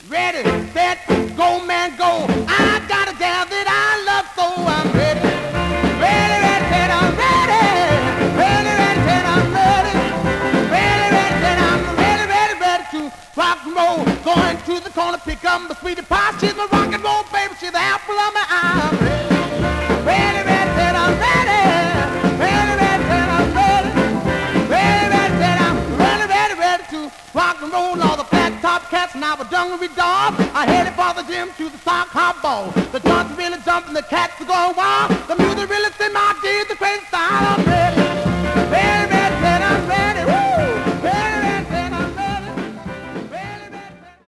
Ready, set, go, man, go. I got a gal that I love, so I'm ready. Ready, ready, set, I'm ready. Ready, ready, set, I'm ready. Ready, ready, set, I'm ready, ready, ready to rock and roll. Going to the corner, pick up my sweetie pie. She's my rock and roll baby. She's the apple of my eye. I'm ready. Ready, ready, set, I'm ready. Ready, ready, set, I'm ready. Ready, ready, set, I'm ready, ready, ready to rock and roll. All the flat top cats and I was dungaree dog. I headed for the gym to the sock hop ball. The joints are really jumping, the cats are going wild. The music really set my deed, the crazy style. I'm ready.